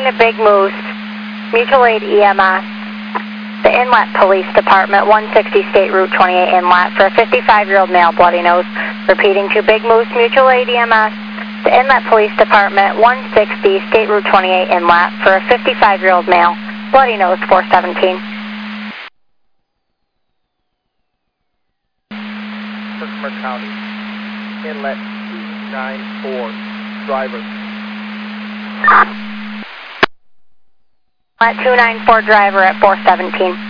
to Big Moose, Mutual Aid EMS, the Inlet Police Department, 160 State Route 28 Inlet, for a 55-year-old male, bloody nose. Repeating to Big Moose, Mutual Aid EMS, the Inlet Police Department, 160 State Route 28 Inlet, for a 55-year-old male, bloody nose, 417. Herkimer County, Inlet 294, driver. Inlet 294, driver at 417.